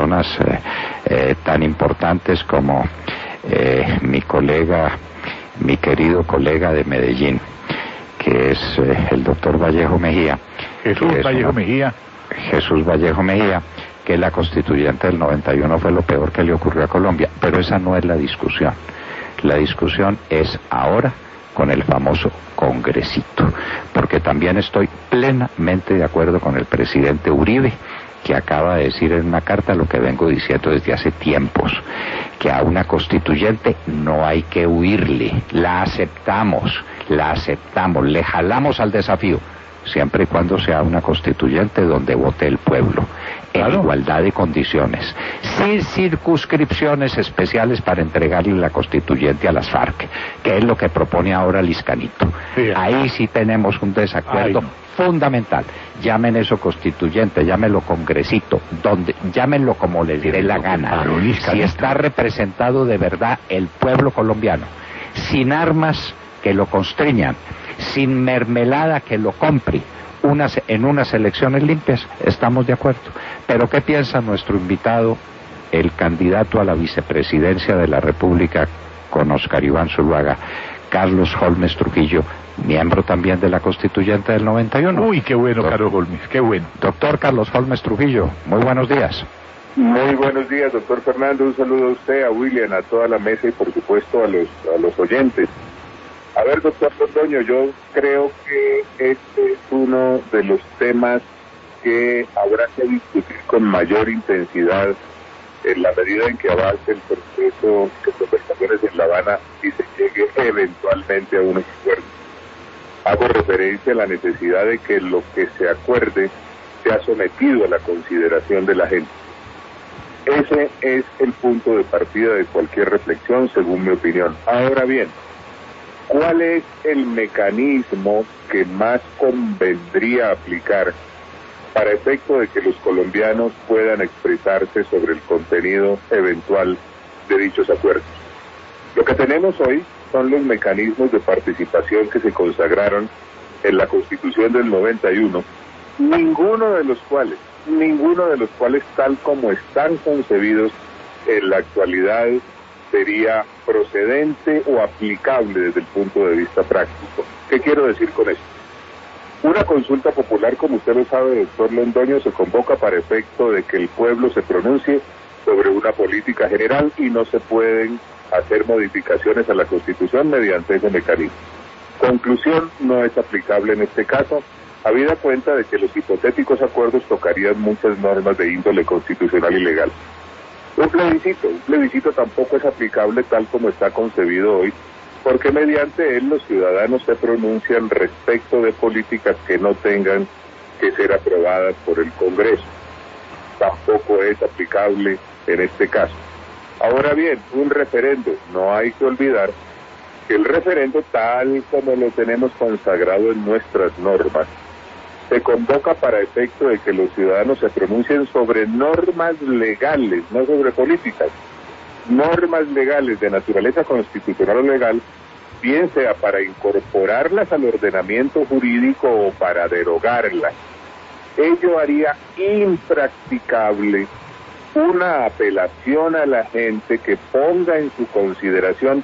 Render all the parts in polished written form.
personas tan importantes como mi querido colega de Medellín, que es el doctor Vallejo Mejía. Jesús Vallejo Mejía, que la constituyente del 91 fue lo peor que le ocurrió a Colombia, pero esa no es la discusión. La discusión es ahora con el famoso congresito, porque también estoy plenamente de acuerdo con el presidente Uribe, que acaba de decir en una carta lo que vengo diciendo desde hace tiempos, que a una constituyente no hay que huirle, la aceptamos, le jalamos al desafío, siempre y cuando sea una constituyente donde vote el pueblo, en igualdad de condiciones, sin circunscripciones especiales para entregarle la constituyente a las FARC, que es lo que propone ahora Liscanito. Sí, ahí sí tenemos un desacuerdo fundamental. Llamen eso constituyente, llámenlo congresito, llámenlo como les dé la gana. Si está representado de verdad el pueblo colombiano, sin armas que lo constriñan, sin mermelada que lo compre, en unas elecciones limpias, estamos de acuerdo. Pero ¿qué piensa nuestro invitado, el candidato a la vicepresidencia de la República con Oscar Iván Zuluaga, Carlos Holmes Trujillo, miembro también de la constituyente del 91? Uy, qué bueno, Carlos Holmes, qué bueno. Doctor Carlos Holmes Trujillo, muy buenos días. Muy buenos días, doctor Fernando. Un saludo a usted, a William, a toda la mesa y por supuesto a los oyentes. A ver, doctor Londoño, yo creo que este es uno de los temas que habrá que discutir con mayor intensidad en la medida en que avance el proceso de conversaciones en La Habana y se llegue eventualmente a un acuerdo. Hago referencia a la necesidad de que lo que se acuerde sea sometido a la consideración de la gente. Ese es el punto de partida de cualquier reflexión, según mi opinión. Ahora bien, ¿cuál es el mecanismo que más convendría aplicar para efecto de que los colombianos puedan expresarse sobre el contenido eventual de dichos acuerdos? Lo que tenemos hoy son los mecanismos de participación que se consagraron en la Constitución del 91, ninguno de los cuales tal como están concebidos en la actualidad sería procedente o aplicable desde el punto de vista práctico. ¿Qué quiero decir con esto? Una consulta popular, como usted lo sabe, doctor Londoño, se convoca para efecto de que el pueblo se pronuncie sobre una política general y no se pueden hacer modificaciones a la Constitución mediante ese mecanismo. Conclusión, no es aplicable en este caso, habida cuenta de que los hipotéticos acuerdos tocarían muchas normas de índole constitucional y legal. Un plebiscito tampoco es aplicable tal como está concebido hoy, porque mediante él los ciudadanos se pronuncian respecto de políticas que no tengan que ser aprobadas por el Congreso. Tampoco es aplicable en este caso. Ahora bien, un referendo, no hay que olvidar que el referendo, tal como lo tenemos consagrado en nuestras normas, se convoca para efecto de que los ciudadanos se pronuncien sobre normas legales, no sobre políticas. Normas legales de naturaleza constitucional o legal, bien sea para incorporarlas al ordenamiento jurídico o para derogarlas. Ello haría impracticable una apelación a la gente que ponga en su consideración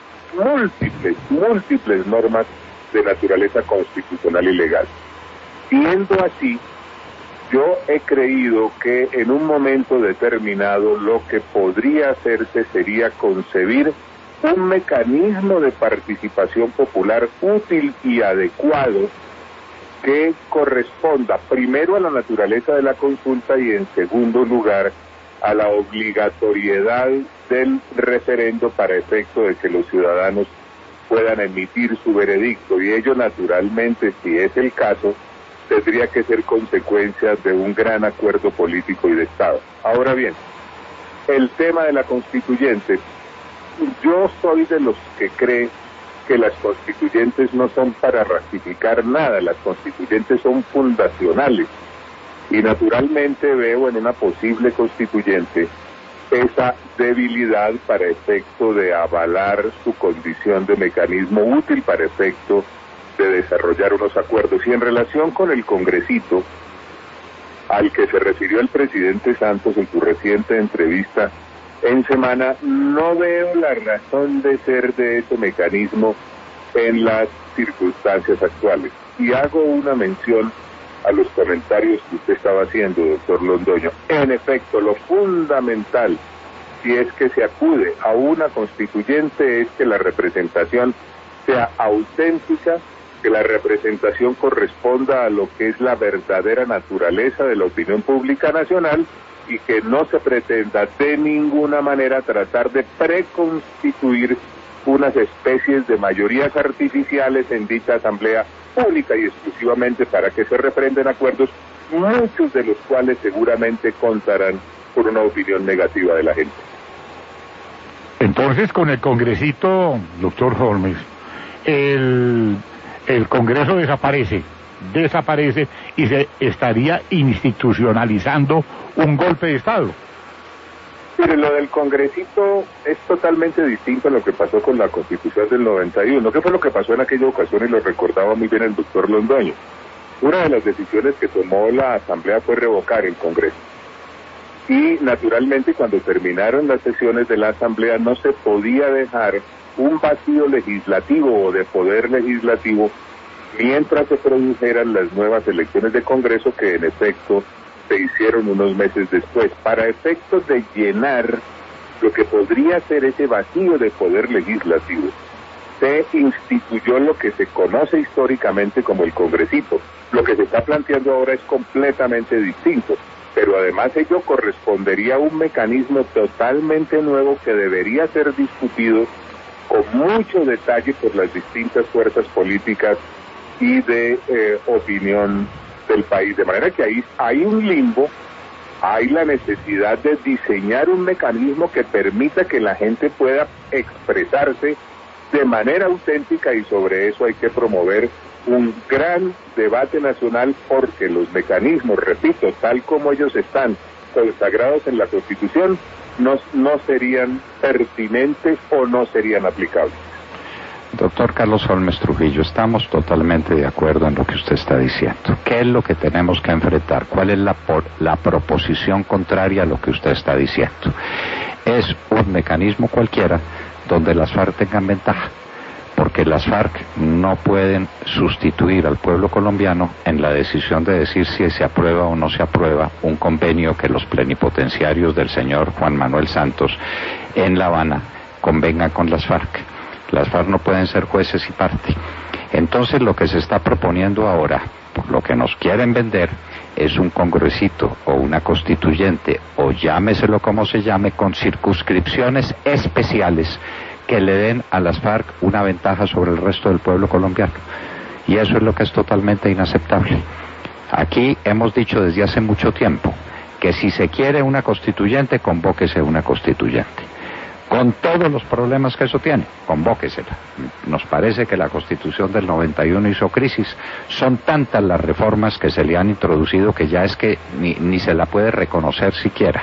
múltiples normas de naturaleza constitucional y legal. Siendo así, yo he creído que en un momento determinado lo que podría hacerse sería concebir un mecanismo de participación popular útil y adecuado que corresponda primero a la naturaleza de la consulta y en segundo lugar a la obligatoriedad del referendo para efecto de que los ciudadanos puedan emitir su veredicto, y ello naturalmente, si es el caso, tendría que ser consecuencia de un gran acuerdo político y de Estado. Ahora bien, el tema de la constituyente, yo soy de los que cree que las constituyentes no son para ratificar nada, las constituyentes son fundacionales, y naturalmente veo en una posible constituyente esa debilidad para efecto de avalar su condición de mecanismo útil para efecto de desarrollar unos acuerdos. Y en relación con el congresito, al que se refirió el presidente Santos en su reciente entrevista en Semana, no veo la razón de ser de ese mecanismo en las circunstancias actuales. Y hago una mención a los comentarios que usted estaba haciendo, doctor Londoño. En efecto, lo fundamental, si es que se acude a una constituyente, es que la representación sea auténtica, que la representación corresponda a lo que es la verdadera naturaleza de la opinión pública nacional y que no se pretenda de ninguna manera tratar de preconstituir unas especies de mayorías artificiales en dicha asamblea única y exclusivamente para que se refrenden acuerdos, muchos de los cuales seguramente contarán por una opinión negativa de la gente. Entonces, con el congresito, doctor Holmes, el Congreso desaparece y se estaría institucionalizando un golpe de Estado. Mire, lo del congresito es totalmente distinto a lo que pasó con la Constitución del 91. ¿Qué fue lo que pasó en aquella ocasión? Y lo recordaba muy bien el doctor Londoño. Una de las decisiones que tomó la Asamblea fue revocar el Congreso. Y naturalmente cuando terminaron las sesiones de la Asamblea no se podía dejar un vacío legislativo o de poder legislativo mientras se produjeran las nuevas elecciones de Congreso que en efecto se hicieron unos meses después, para efectos de llenar lo que podría ser ese vacío de poder legislativo. Se instituyó lo que se conoce históricamente como el Congresito. Lo que se está planteando ahora es completamente distinto, pero además ello correspondería a un mecanismo totalmente nuevo que debería ser discutido con mucho detalle por las distintas fuerzas políticas y de opinión del país, de manera que ahí hay un limbo, hay la necesidad de diseñar un mecanismo que permita que la gente pueda expresarse de manera auténtica y sobre eso hay que promover un gran debate nacional porque los mecanismos, repito, tal como ellos están consagrados en la Constitución, no serían pertinentes o no serían aplicables. Doctor Carlos Holmes Trujillo, estamos totalmente de acuerdo en lo que usted está diciendo. ¿Qué es lo que tenemos que enfrentar? ¿Cuál es la proposición contraria a lo que usted está diciendo? Es un mecanismo cualquiera donde las FARC tengan ventaja, porque las FARC no pueden sustituir al pueblo colombiano en la decisión de decir si se aprueba o no se aprueba un convenio que los plenipotenciarios del señor Juan Manuel Santos en La Habana convengan con las FARC. Las FARC no pueden ser jueces y parte. Entonces lo que se está proponiendo ahora, por lo que nos quieren vender, es un congresito o una constituyente, o llámeselo como se llame, con circunscripciones especiales que le den a las FARC una ventaja sobre el resto del pueblo colombiano. Y eso es lo que es totalmente inaceptable. Aquí hemos dicho desde hace mucho tiempo que si se quiere una constituyente, convóquese una constituyente. Con todos los problemas que eso tiene, convóquesela. Nos parece que la Constitución del 91 hizo crisis. Son tantas las reformas que se le han introducido que ya es que ni se la puede reconocer siquiera.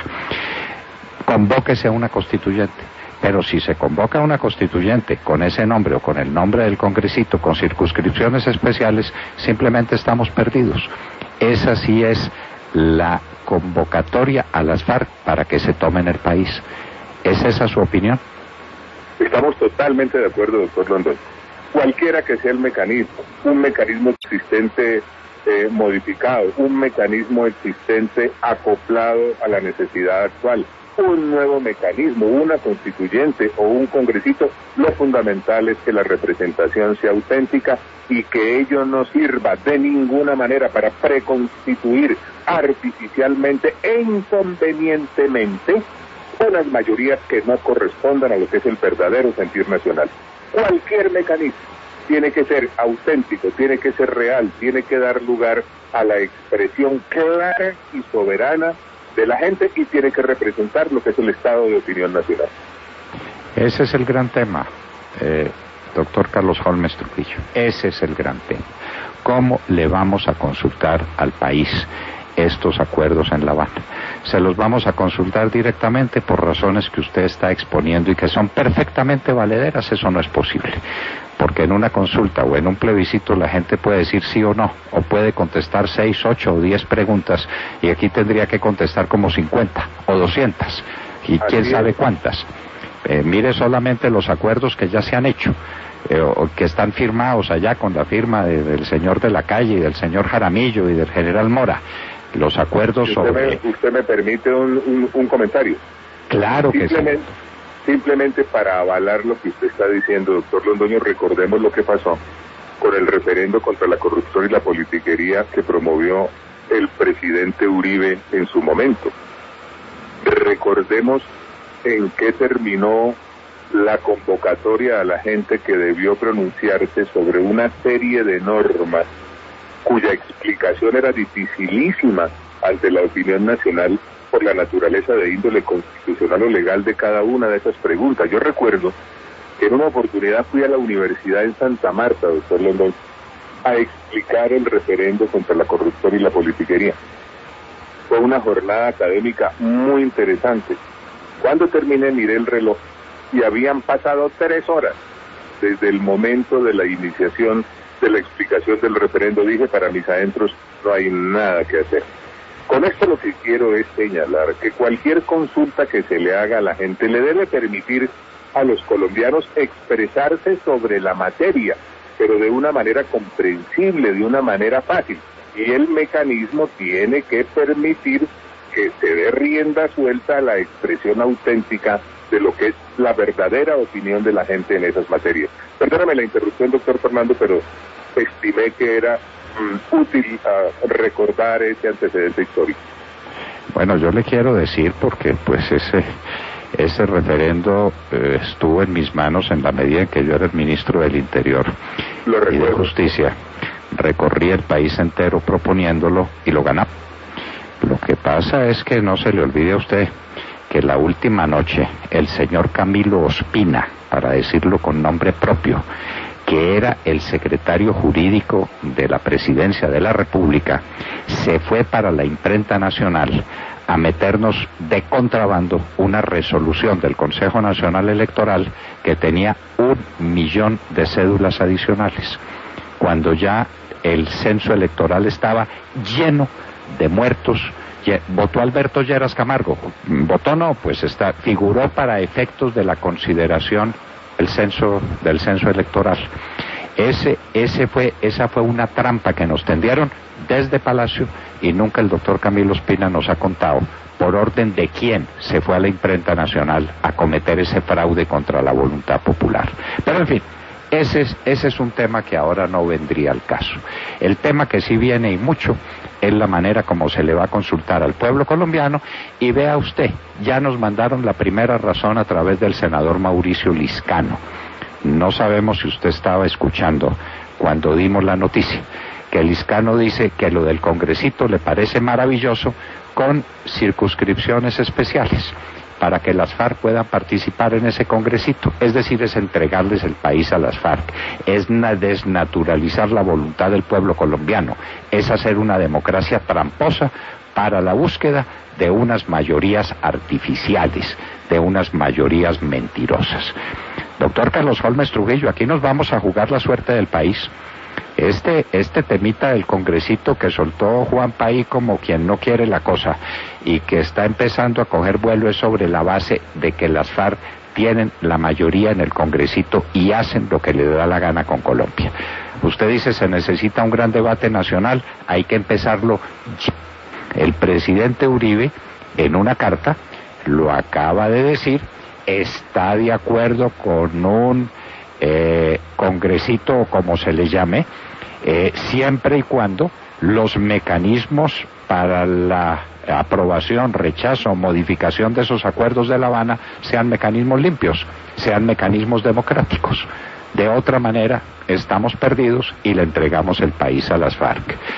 Convóquese a una constituyente. Pero si se convoca a una constituyente con ese nombre o con el nombre del congresito, con circunscripciones especiales, simplemente estamos perdidos. Esa sí es la convocatoria a las FARC para que se tomen el país. ¿Es esa su opinión? Estamos totalmente de acuerdo, doctor Londoño. Cualquiera que sea el mecanismo, un mecanismo existente modificado, un mecanismo existente acoplado a la necesidad actual, un nuevo mecanismo, una constituyente o un congresito, lo fundamental es que la representación sea auténtica y que ello no sirva de ninguna manera para preconstituir artificialmente e inconvenientemente unas mayorías que no correspondan a lo que es el verdadero sentir nacional. Cualquier mecanismo tiene que ser auténtico, tiene que ser real, tiene que dar lugar a la expresión clara y soberana de la gente y tiene que representar lo que es el estado de opinión nacional. Ese es el gran tema, doctor Carlos Holmes Trujillo. Ese es el gran tema. ¿Cómo le vamos a consultar al país estos acuerdos en La Habana. Se los vamos a consultar directamente por razones que usted está exponiendo y que son perfectamente valederas. Eso no es posible, porque en una consulta o en un plebiscito la gente puede decir sí o no, o puede contestar 6, 8 o 10 preguntas, y aquí tendría que contestar como 50 o 200, y quién sabe cuántas. Mire solamente los acuerdos que ya se han hecho, o que están firmados allá con la firma del señor de la Calle y del señor Jaramillo y del general Mora. Los acuerdos ¿Usted me permite un comentario? Claro que sí. Simplemente para avalar lo que usted está diciendo, doctor Londoño, recordemos lo que pasó con el referendo contra la corrupción y la politiquería que promovió el presidente Uribe en su momento. Recordemos en qué terminó la convocatoria a la gente que debió pronunciarse sobre una serie de normas cuya explicación era dificilísima ante la opinión nacional por la naturaleza de índole constitucional o legal de cada una de esas preguntas. Yo recuerdo que en una oportunidad fui a la universidad en Santa Marta, doctor Londón, a explicar el referendo contra la corrupción y la politiquería. Fue una jornada académica muy interesante. Cuando terminé miré el reloj y habían pasado 3 horas desde el momento de la iniciación de la explicación del referendo. Dije, para mis adentros no hay nada que hacer. Con esto lo que quiero es señalar que cualquier consulta que se le haga a la gente le debe permitir a los colombianos expresarse sobre la materia, pero de una manera comprensible, de una manera fácil. Y el mecanismo tiene que permitir que se dé rienda suelta a la expresión auténtica de lo que es la verdadera opinión de la gente en esas materias. Perdóname la interrupción, doctor Fernando, pero estimé que era útil recordar ese antecedente histórico. Bueno, yo le quiero decir, porque pues ese referendo estuvo en mis manos en la medida en que yo era el ministro del Interior y de Justicia. Recorrí el país entero proponiéndolo y lo ganamos. Lo que pasa es que no se le olvide a usted que la última noche el señor Camilo Ospina, para decirlo con nombre propio, que era el secretario jurídico de la Presidencia de la República, se fue para la imprenta nacional a meternos de contrabando una resolución del Consejo Nacional Electoral que tenía 1 millón de cédulas adicionales, cuando ya el censo electoral estaba lleno de muertos. Votó Alberto Lleras Camargo, votó no, pues figuró para efectos de la consideración del censo electoral. Esa fue una trampa que nos tendieron desde Palacio, y nunca el doctor Camilo Ospina nos ha contado por orden de quién se fue a la imprenta nacional a cometer ese fraude contra la voluntad popular. Pero en fin, ese es un tema que ahora no vendría al caso. El tema que sí viene y mucho es la manera como se le va a consultar al pueblo colombiano, y vea usted, ya nos mandaron la primera razón a través del senador Mauricio Liscano. No sabemos si usted estaba escuchando cuando dimos la noticia, que Liscano dice que lo del congresito le parece maravilloso, con circunscripciones especiales, para que las FARC puedan participar en ese congresito. Es decir, es entregarles el país a las FARC, es desnaturalizar la voluntad del pueblo colombiano, es hacer una democracia tramposa para la búsqueda de unas mayorías artificiales, de unas mayorías mentirosas. Doctor Carlos Holmes Trujillo, aquí nos vamos a jugar la suerte del país. Este temita del congresito que soltó Juan Paí como quien no quiere la cosa y que está empezando a coger vuelo es sobre la base de que las FARC tienen la mayoría en el congresito y hacen lo que le da la gana con Colombia. Usted dice se necesita un gran debate nacional, hay que empezarlo. El presidente Uribe, en una carta, lo acaba de decir, está de acuerdo con un congresito, o como se le llame, siempre y cuando los mecanismos para la aprobación, rechazo o modificación de esos acuerdos de La Habana sean mecanismos limpios, sean mecanismos democráticos. De otra manera, estamos perdidos y le entregamos el país a las FARC.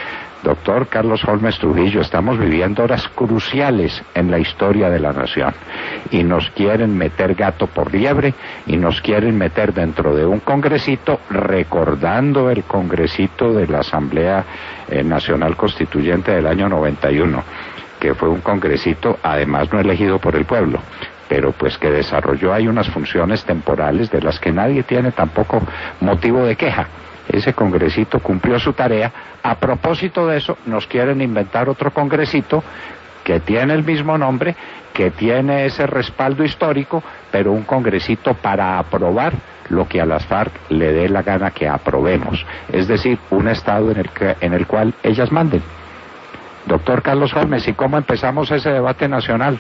Doctor Carlos Holmes Trujillo, estamos viviendo horas cruciales en la historia de la nación y nos quieren meter gato por liebre y nos quieren meter dentro de un congresito, recordando el congresito de la Asamblea Nacional Constituyente del año 91, que fue un congresito además no elegido por el pueblo, pero pues que desarrolló ahí unas funciones temporales de las que nadie tiene tampoco motivo de queja. Ese congresito cumplió su tarea. A propósito de eso, nos quieren inventar otro congresito que tiene el mismo nombre, que tiene ese respaldo histórico, pero un congresito para aprobar lo que a las FARC le dé la gana que aprobemos, es decir, un estado en el cual ellas manden. Doctor Carlos Holmes, ¿y cómo empezamos ese debate nacional?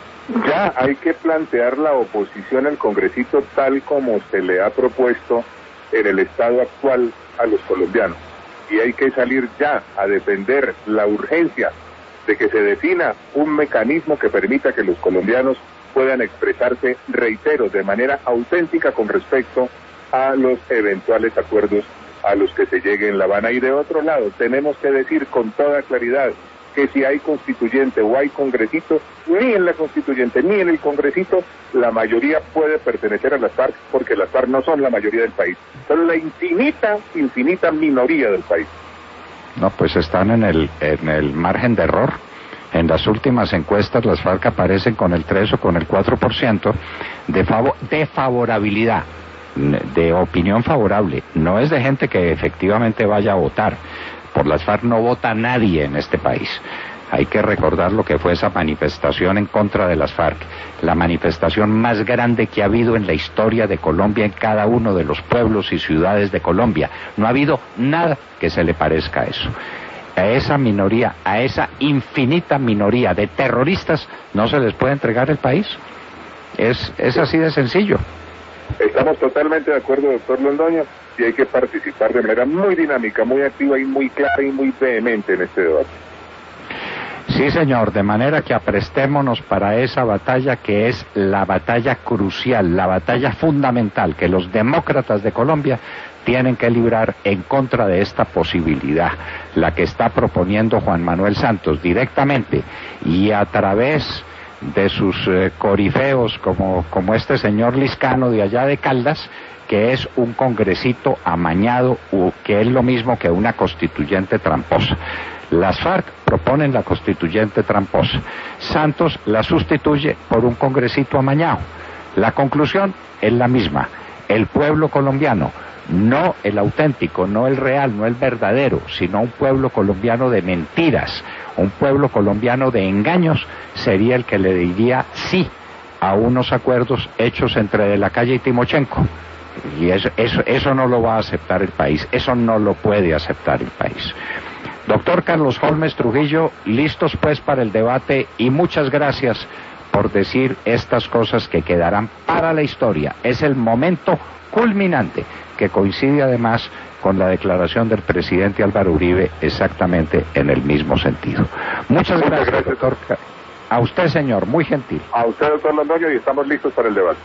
Ya hay que plantear la oposición al congresito tal como se le ha propuesto en el estado actual a los colombianos, y hay que salir ya a defender la urgencia de que se defina un mecanismo que permita que los colombianos puedan expresarse, reitero, de manera auténtica con respecto a los eventuales acuerdos a los que se llegue en La Habana. Y de otro lado, tenemos que decir con toda claridad que si hay constituyente o hay congresito, ni en la constituyente ni en el congresito la mayoría puede pertenecer a las FARC, porque las FARC no son la mayoría del país, son la infinita minoría del país. No, pues están en el margen de error. En las últimas encuestas las FARC aparecen con el 3 o con el 4% de favorabilidad, de opinión favorable. No es de gente que efectivamente vaya a votar. Por las FARC no vota nadie en este país. Hay que recordar lo que fue esa manifestación en contra de las FARC, la manifestación más grande que ha habido en la historia de Colombia en cada uno de los pueblos y ciudades de Colombia. No ha habido nada que se le parezca a eso. A esa minoría, a esa infinita minoría de terroristas, no se les puede entregar el país. Es así de sencillo. Estamos totalmente de acuerdo, doctor Londoño, y hay que participar de manera muy dinámica, muy activa y muy clara y muy vehemente en este debate. Sí, señor, de manera que aprestémonos para esa batalla que es la batalla crucial, la batalla fundamental que los demócratas de Colombia tienen que librar en contra de esta posibilidad, la que está proponiendo Juan Manuel Santos directamente y a través de sus corifeos como este señor Liscano de allá de Caldas, que es un congresito amañado, que es lo mismo que una constituyente tramposa. Las FARC proponen la constituyente tramposa. Santos la sustituye por un congresito amañado. La conclusión es la misma. El pueblo colombiano, no el auténtico, no el real, no el verdadero, sino un pueblo colombiano de mentiras, un pueblo colombiano de engaños, sería el que le diría sí a unos acuerdos hechos entre De la Calle y Timochenko. Y eso no lo va a aceptar el país, eso no lo puede aceptar el país. Doctor Carlos Holmes Trujillo, listos pues para el debate y muchas gracias por decir estas cosas que quedarán para la historia. Es el momento culminante que coincide además con la declaración del presidente Álvaro Uribe exactamente en el mismo sentido. Muchas gracias, doctor. A usted, señor, muy gentil. A usted, doctor Londoño, y estamos listos para el debate.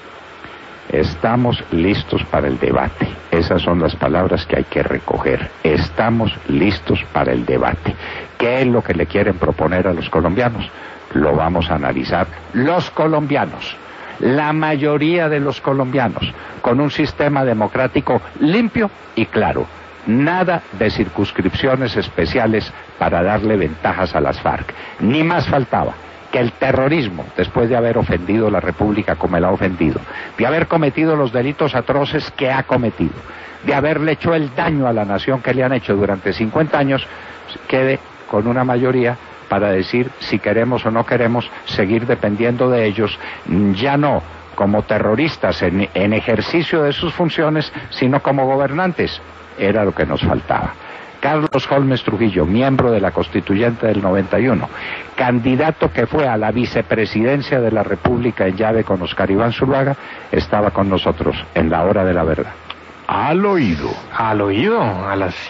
Estamos listos para el debate. Esas son las palabras que hay que recoger. Estamos listos para el debate. ¿Qué es lo que le quieren proponer a los colombianos? Lo vamos a analizar los colombianos, la mayoría de los colombianos, con un sistema democrático limpio y claro. Nada de circunscripciones especiales para darle ventajas a las FARC. Ni más faltaba que el terrorismo, después de haber ofendido la República como la ha ofendido, de haber cometido los delitos atroces que ha cometido, de haberle hecho el daño a la nación que le han hecho durante 50 años, quede con una mayoría para decir si queremos o no queremos seguir dependiendo de ellos, ya no como terroristas en ejercicio de sus funciones, sino como gobernantes. Era lo que nos faltaba. Carlos Holmes Trujillo, miembro de la Constituyente del 91, candidato que fue a la vicepresidencia de la República en llave con Oscar Iván Zuluaga, estaba con nosotros en la hora de la verdad. Al oído, a las